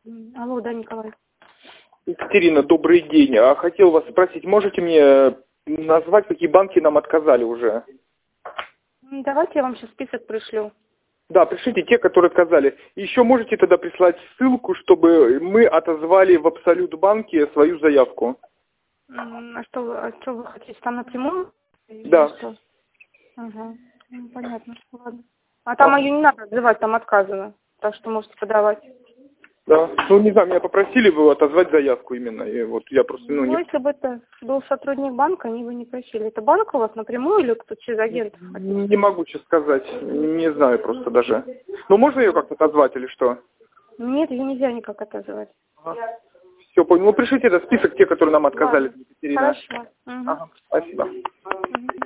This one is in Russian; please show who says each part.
Speaker 1: Алло, да, Николай.
Speaker 2: Екатерина, добрый день. Хотел вас спросить, можете мне назвать, какие банки нам отказали уже?
Speaker 1: Давайте я вам сейчас список пришлю.
Speaker 2: Да, пришлите те, которые отказали. Еще можете тогда прислать ссылку, чтобы мы отозвали в Абсолют банке свою заявку?
Speaker 1: А что вы хотите? Там напрямую?
Speaker 2: Да.
Speaker 1: Что? Ага. Понятно. Ладно. А там ее не надо отзывать, там отказано. Так что можете подавать.
Speaker 2: Да. Ну, не знаю, меня попросили бы отозвать заявку именно. И вот я просто,
Speaker 1: Ну,
Speaker 2: не...
Speaker 1: если бы это был сотрудник банка, они бы не просили. Это банк у вас напрямую или кто через агентов?
Speaker 2: Не могу сейчас сказать. Не знаю просто даже. Ну, можно ее как-то отозвать или что?
Speaker 1: Нет, ее нельзя никак отозвать.
Speaker 2: Ага. Все, понял. Ну, пришлите этот список, те, которые нам отказали.
Speaker 1: Ладно.
Speaker 2: Екатерина.
Speaker 1: Хорошо. Угу.
Speaker 2: Ага. Спасибо.
Speaker 1: Угу.